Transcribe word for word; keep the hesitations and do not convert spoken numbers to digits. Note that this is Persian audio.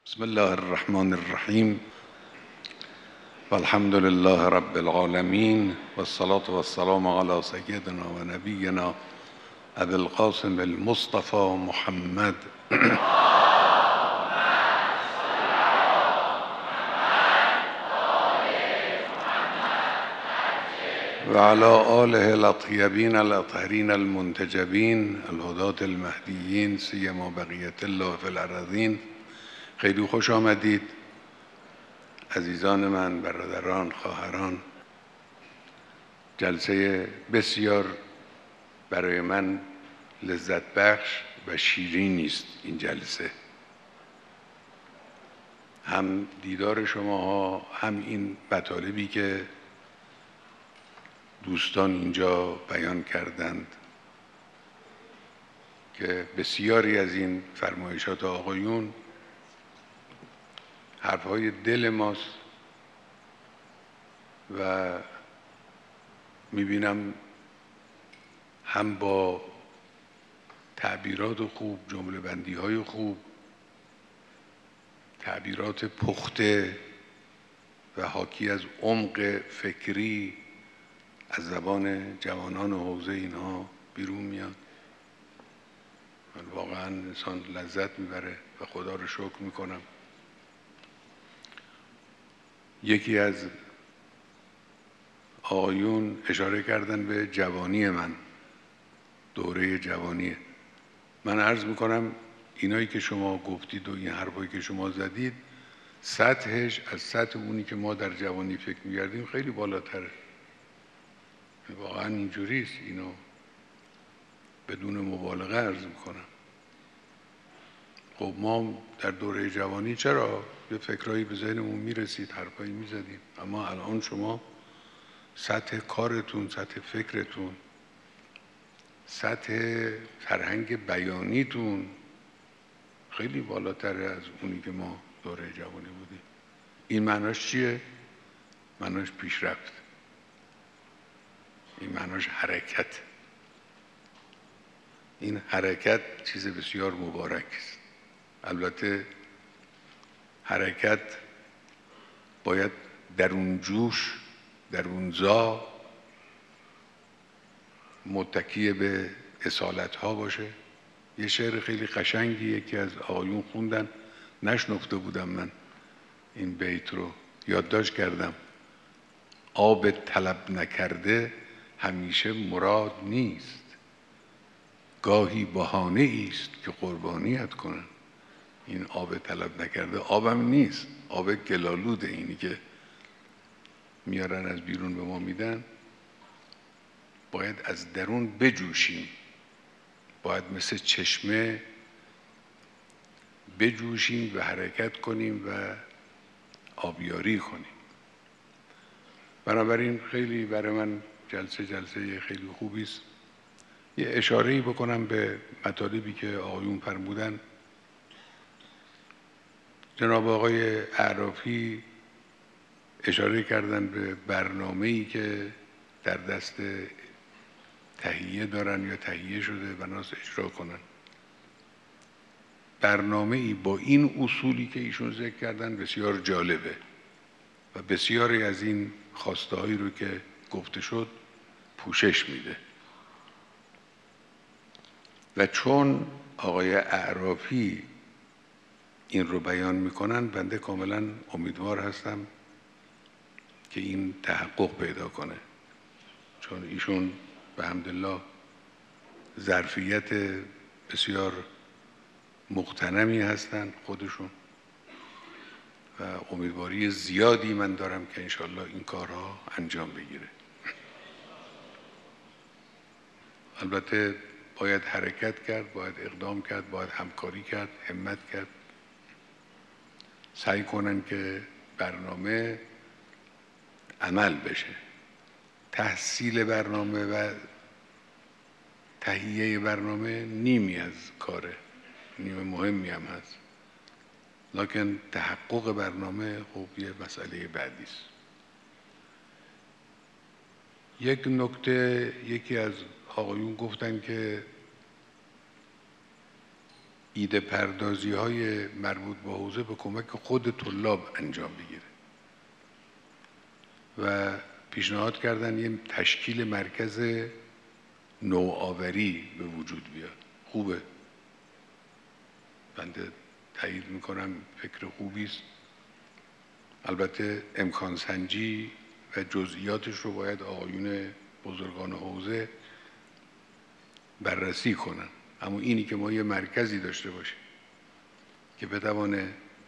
بسم الله الرحمن الرحیم و الحمد لله رب العالمین و الصلاة و السلام علی سیدنا و نبینا ابی القاسم المصطفى محمد و علی آله الاطیبین الاطهرین المنتجبین الهداة المهدیین سیما بقیة الله فی الارضین. خیلی خوش آمدید عزیزان من، برادران، خواهران. جلسه بسیار برای من لذت بخش و شیرینی است این جلسه، هم دیدار شماها، هم این مطالبی که دوستان اینجا بیان کردند که بسیاری از این فرمایشات آقایون حرفهای دل ماست و میبینم هم با تعبیرات خوب، جمله بندی های خوب، تعبیرات پخته و حاکی از عمق فکری از زبان جوانان حوزه اینها بیرون میاد. من واقعا انسان لذت میبره و خدا رو شکر میکنم. یکی از آقایون اشاره کردن به جوانی من، دوره جوانی من. عرض میکنم اینایی که شما گفتید و این حرفایی که شما زدید سطحش از سطح اونی که ما در جوانی فکر میکردیم خیلی بالاتره. واقعا اینجوریست، اینو بدون مبالغه عرض میکنم. خب ما در دوره جوانی چرا یه فکرایی به ذهنمون میرسید، حرفایی میزدیم، اما الان شما سطح کارتون، سطح فکرتون، سطح فرهنگ بیانیتون خیلی بالاتره از اونی که ما دوره جوانی بودیم. این معناش چیه؟ معناش پیشرفت، این معناش حرکت. این حرکت چیز بسیار مبارک است. البته حرکت باید در اون جوش، در اون زا متکی به اصالت ها باشه. یه شعر خیلی قشنگی یکی از آقایون خوندن، نشنفته بودم من این بیت رو، یادداشت کردم. آب طلب نکرده همیشه مراد نیست، گاهی بهانه است که قربانیت کنن. این آب طلب نکرده آبم نیست، آب گلالوده، اینی که میارن از بیرون به ما میدن. باید از درون بجوشیم، باید مثل چشمه بجوشیم و حرکت کنیم و آبیاری کنیم. بنابراین خیلی برای من جلسه جلسه خیلی خوبی است. یه اشاره‌ای بکنم به مطالبی که آقایون فرمودن. جناب آقای اعرافی اشاره کردن به برنامه‌ای که در دست تهیه دارن یا تهیه شده و ناس اجرا کنن. برنامه‌ای با این اصولی که ایشون ذکر کردن بسیار جالبه و بسیاری از این خواسته‌هایی رو که گفته شد پوشش میده. و چون آقای اعرافی این رو بیان میکنن، بنده کاملا امیدوار هستم که این تحقق پیدا کنه، چون ایشون به حمدالله ظرفیت بسیار مغتنمی هستن خودشون و امیدواری زیادی من دارم که انشالله این کارها انجام بگیره. البته باید حرکت کرد، باید اقدام کرد، باید همکاری کرد، همت کرد. سعی کنن که برنامه عمل بشه. تحصیل برنامه و تهیه برنامه نیمی از کاره، نیم مهمی هم هست، لکن تحقق برنامه خب یه مسئله بعدی است. یک نکته یکی از آقایون گفتن که ایده پردازی های مربوط به حوزه به کمک خود طلاب انجام بگیره و پیشنهاد کردن یه تشکیل مرکز نوآوری به وجود بیاد. خوبه، بنده تایید میکنم، فکر خوبی است. البته امکان سنجی و جزئیاتش رو باید آقایون بزرگان حوزه بررسی کنن، اما اینی که ما یه مرکزی داشته باشیم که بتوانه